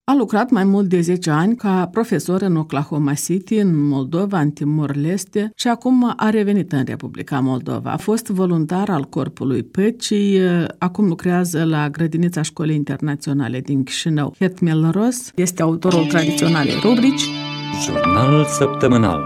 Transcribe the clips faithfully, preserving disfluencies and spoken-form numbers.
A lucrat mai mult de zece ani ca profesor în Oklahoma City, în Moldova, în Timor-Leste și acum a revenit în Republica Moldova. A fost voluntar al Corpului Păcii, acum lucrează la grădinița Școlii Internaționale din Chișinău. Het Melros este autorul tradiționalei rubrici Jurnalul săptămânal.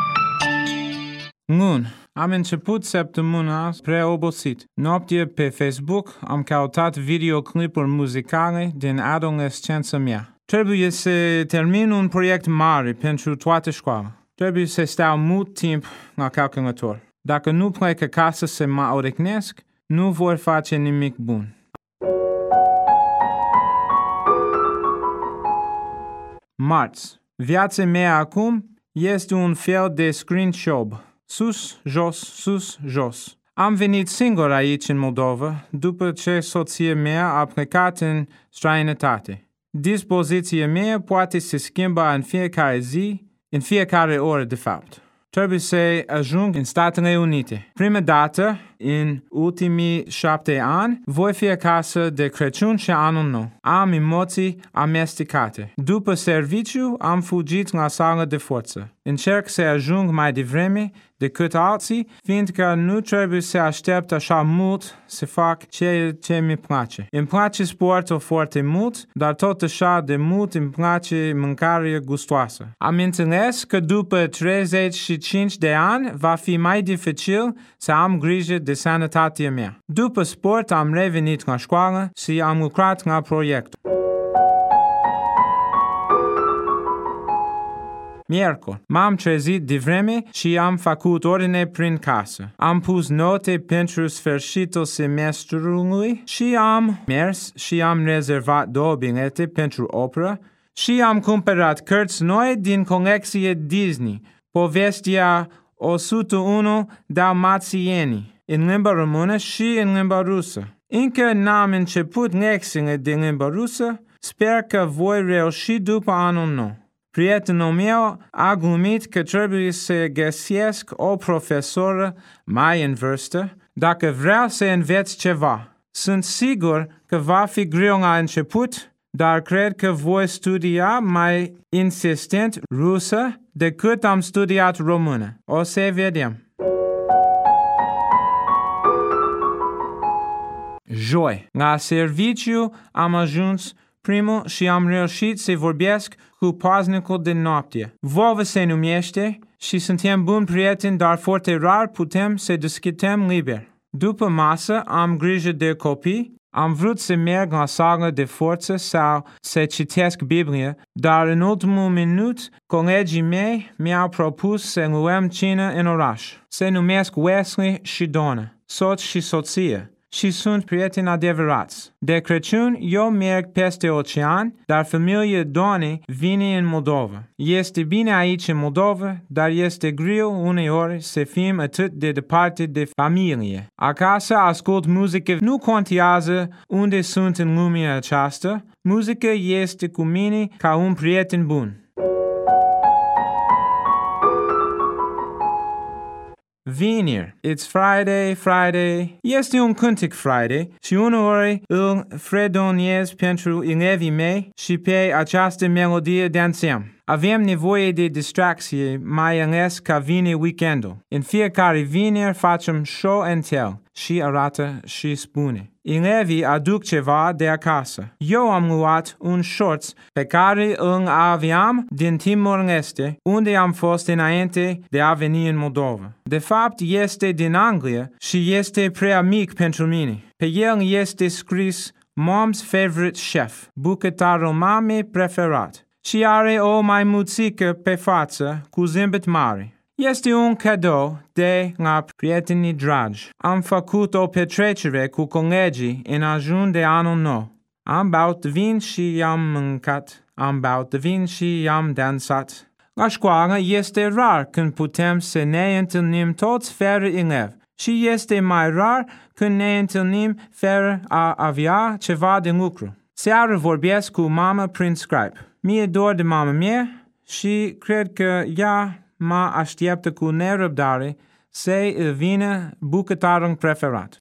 Bun, am început săptămâna prea obosit. Noaptea pe Facebook am căutat videoclipuri muzicale din adolescența mea. Trebuie să termin un proiect mare pentru toată școala. Trebuie să stau mult timp la calculator. Dacă nu plec acasă să mă odihnesc, nu vor face nimic bun. Marți. Viața mea acum este un fel de screen show. Sus, jos, sus, jos. Am venit singur aici în Moldova după ce soția mea a plecat în străinătate. Dispoziția mea poate se schimba în fiecare zi, în fiecare oră de fapt. Trebuie să ajung în Statele Unite. Prima dată, în ultimii șapte ani, voi fi acasă de Crăciun și Anul Nou. Am emoții amestecate. După serviciu, am fugit la sala de forță. Încerc să ajung mai devreme decât alții, fiindcă nu trebuie să aștept așa mult să fac ceea ce mi place. Îmi place sportul foarte mult, dar tot așa de mult îmi place mâncarea gustoasă. Am înțeles că după treizeci și cinci de ani va fi mai dificil să am grijă de sănătatea mea. După sport am revenit la școală și am lucrat la proiectul. Miercuri, m-am trezit devreme și am făcut ordine prin casă. Am pus note pentru sfârșitul semestrului și am mers și am rezervat două bilete pentru operă și am cumpărat cărți noi din colecție Disney, povestea o sută unu Dalmațienii, în limba română și în limba rusă. Încă n-am început lecțiile de limba rusă, sper că voi reuși după anul nou. Prietenul meu a glumit că trebuie să găsesc o profesoră mai în vârstă dacă vreau să înveț ceva. Sunt sigur că va fi greu la început, dar cred că voi studia mai insistent rusă decât am studiat română. O să vedem. Joi, la serviciu am ajuns primul și am reușit să vorbesc cu paznicul de noapte. Vova se numește și suntem buni prieteni, dar foarte rar putem să discutăm liber. După masă am grijă de copii, am vrut să merg la sala de forță sau să citesc Biblia, dar în ultimul minut colegii mei mi-au propus să luăm cină în oraș. Se numesc Wesley și Donna, soț și soție, și sunt prieteni adevărați. De Crăciun eu merg peste ocean, dar familia Donei vine în Moldova. Este bine aici în Moldova, dar este greu uneori să fim atât de departe de familie. Acasă ascult muzică, nu contează unde sunt în lumea aceasta, muzica este cu mine ca un prieten bun. Vineri. It's Friday, Friday. Este un cântec Friday și uneori îl fredonez pentru elevii mei și pe această melodie dansăm. Avem nevoie de distracție, mai ales că vine weekendul. În fiecare vineri facem show and tell și arată și spune. Elevii aduc ceva de acasă. Eu am luat un shorts pe care îl aveam din Timor-Leste, unde am fost înainte de a veni în Moldova. De fapt, este din Anglia și este prea mic pentru mine. Pe el este scris Mom's Favorite Chef, bucătarul mamei preferat. Și are o maimuțică pe față cu zâmbet mare. Este un cadou de la prietenii dragi. Am făcut o petrecere cu colegii în ajun de anul nou. Am băut vin și am mâncat. Am băut vin și am dansat. La școală este rar când putem să ne întâlnim toți fără elevi. Și este mai rar când ne întâlnim fără a avea ceva de lucru. Seara vorbesc cu mama prin Skype. Mi-e dor de mama mea și cred că ea mă așteaptă cu nerăbdare să îi vină bucătarul preferat.